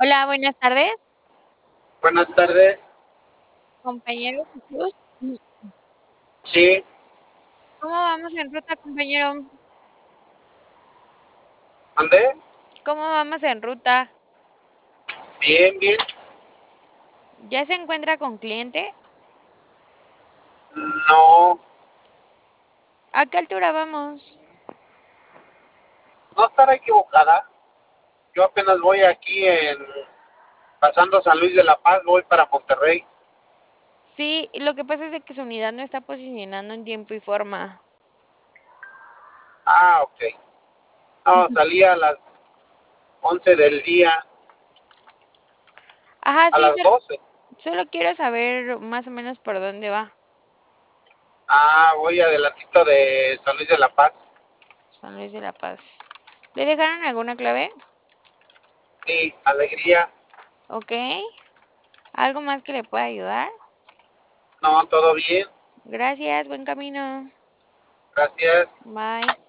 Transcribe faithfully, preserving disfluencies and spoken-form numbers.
Hola, buenas tardes, Buenas tardes. compañero Jesús. Mm, Sí, ¿Cómo vamos en ruta, compañero? ¿andé? ¿Cómo vamos en ruta? Bien, bien. ¿Ya se encuentra con cliente? No, ¿A qué altura vamos? no estará equivocada. Yo apenas voy aquí en pasando San Luis de la Paz, voy para Monterrey. Sí, lo que pasa es de que su unidad no está posicionando en tiempo y forma. Ah, ok. No, Ujú. salí a las once del día, Ajá, a sí, las sol- doce. solo quiero saber más o menos por dónde va. Ah, voy adelantito de San Luis de la Paz. San Luis de la Paz. ¿Le dejaron alguna clave? Sí, alegría. Ok. ¿Algo más que le pueda ayudar? No, todo bien. Gracias, buen camino. Gracias. Bye.